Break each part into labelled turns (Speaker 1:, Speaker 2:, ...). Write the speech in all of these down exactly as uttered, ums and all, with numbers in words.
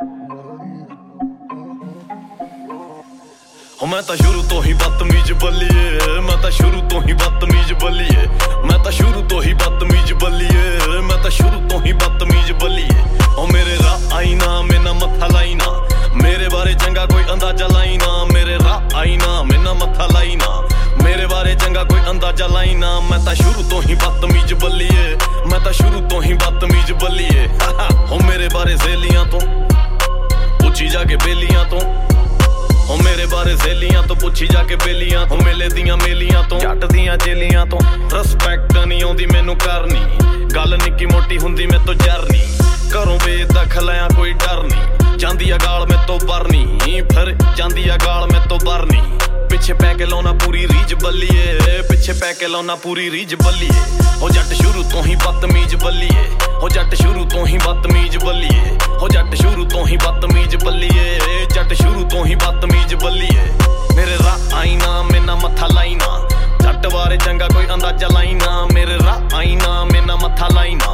Speaker 1: मैं तो शुरू तो ही बदतमीज बल्लिए, मैं तो शुरू तो ही बदतमीज बल्लिए, मैं तो शुरू तो ही बदतमीज बल्लिए, मैं तो शुरू तो ही बदतमीज बल्लिए। ओ मेरे राह आई ना मेना मत्था लाई ना, मेरे बारे चंगा कोई अंदाजा लाई ना, मेरे राह आई ना मेना मत्था लाई ना, मेरे बारे चंगा कोई अंदाजा लाई ना। मैं तो शुरू तो ही बदतमीज बल्लिए, मैं तो शुरू तो ही बदतमीज बल्लिए। ओ मेरे बारे सहेलियां तो पुछी जाके बेलियां तो, ओ मेरे बारे सहेलियां तो पुछी जाके बेलियां तो, मेले दियां मेलियां तो जट दियां जेलियां तो। रिस्पैक्ट नहीं आउंदी मैनू करनी, गल निक्की मोटी हुंदी मैं तो जरनी, घरों बेदखल आ कोई डर नहीं, जांदी आ गाल मैं तो बरनी, फिर जांदी आ गाल मैं तो बरनी। पिछे पै के लाउना पूरी रीज बल्लिए, पिछे पै के लाउना पूरी रीज बल्लिए। ओ जट शुरू तो ही बदतमीज बल्लिए, ओ जट शुरू तो ही बदतमीज बल्लिए, ओ जट शुरू तो ही बदतमीज बल्लिए, जट शुरू तो ही बदतमीज बल्लिए। मेरे राह आई ना मेना मत्था लाई ना, जट बारे चंगा कोई अंदाजा लाई ना, मेरे राह आई ना मेना मत्था लाई ना।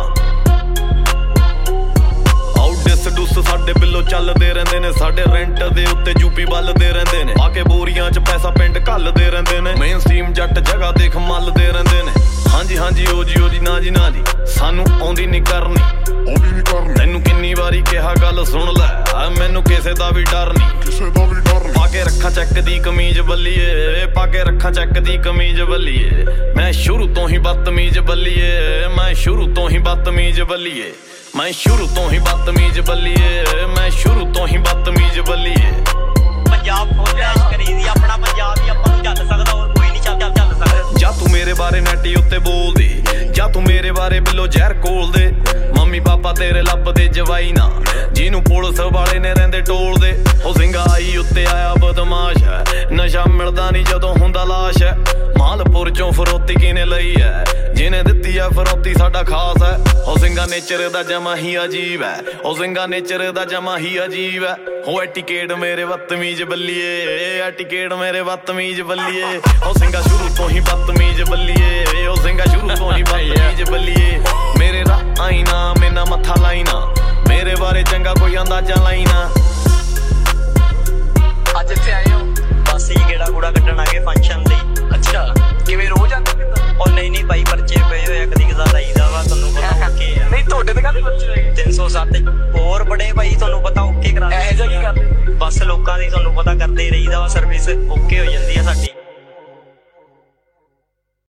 Speaker 1: डिस डुस साडे बिलो चलदे रहिंदे ने, साडे रेंट दे उत्ते यूपी बलदे रहिंदे ने, आके बोरियां च पैसा पिंड घलदे रहिंदे ने, मेन स्ट्रीम जट जगह देख मलदे रहिंदे ने। हां जी हां जी ओ जी ओ जी ना जी ना जी, सानू आउंदी नहीं करनी, आउंदी नहीं करनी। तैनू किन्नी वारी कहा गल सुन लै, मैनू किसे दा भी डर नहीं, किसे दा भी डर नहीं। पाके रखा चैक दी कमीज बल्लिए, पाके रखा चैक दी कमीज बल्लिए। मैं शुरू तो ही बदतमीज बल्लिए, मैं शुरू तो ही बदतमीज बल्लिए, मैं शुरू तो ही बदतमीज बल्लिए, मैं शुरू तो ही बदतमीज बल्लिए।
Speaker 2: पंजाब खोज करी अपना पंजाब ही अपन चल सकदा, और कोई नहीं चल चल सकदा।
Speaker 1: जा तू मेरे बारे नैटी उत्ते बोल दे, जा तू मेरे बारे बिलो जहर कोल दे, मम्मी पापा तेरे लब दे जवाई ना, जिनू पुलिस वाले ने रहिंदे टोल दे। ओ सिंगा आई उत्ते आया बदमाश है, नशा मिलदा नहीं जदों हुंदा लाश है, मालपुर चों फरोती किने लई है, जिने दित्ती है फरोती साडा खास है। ओ सिंगा नेचर दा जमा ही अजीब है, ओ सिंगा नेचर दा जमा ही अजीब है। ओ एटिकेट मेरे बदतमीज बल्लिए, एटिकेट मेरे बदतमीज बल्लिए। ओ सिंगा शुरू तो ही बदतमीज बल्लिए, ओ सिंगा शुरू तो ही बदतमीज बल्लिए। मेरे राह आई ना मेना मत्था लाई ना, मेरे बारे चंगा कोई अंदाजा लाई ना।
Speaker 2: ਅੱਜ ਇੱਥੇ ਆਏ ਹੋ ਬਸ ਹੀ ਗੇੜਾ ਗੂੜਾ ਕੱਢਣ ਆ ਗਏ ਫੰਕਸ਼ਨ ਲਈ। ਅੱਛਾ ਕਿਵੇਂ ਰੋਜ਼ ਆਉਂਦੇ ਕਿੱਦਾਂ? ਉਹ ਨਹੀਂ ਨਹੀਂ ਭਾਈ ਪਰਚੇ ਪਏ ਹੋਏ ਕਦੀ ਕਦਾ ਲਾਈਦਾ ਵਾ, ਤੁਹਾਨੂੰ ਪਤਾ ਓਕੇ ਆ। ਨਹੀਂ ਤੁਹਾਡੇ ਤੇ ਕਾਹਦੇ ਪਰਚੇ ਹੋਏ? ਤਿੰਨ ਸੌ ਸੱਤ ਹੋਰ ਬੜੇ ਭਾਈ, ਤੁਹਾਨੂੰ ਪਤਾ ਓਕੇ ਕਰਾ ਇਹੋ ਜਿਹਾ ਕੀ ਕਰਦੇ? ਬਸ ਲੋਕਾਂ ਦੀ ਤੁਹਾਨੂੰ ਪਤਾ ਕਰਦੇ ਰਹੀਦਾ ਵਾ, ਸਰਵਿਸ ਓਕੇ ਹੋ ਜਾਂਦੀ ਆ ਸਾਡੀ।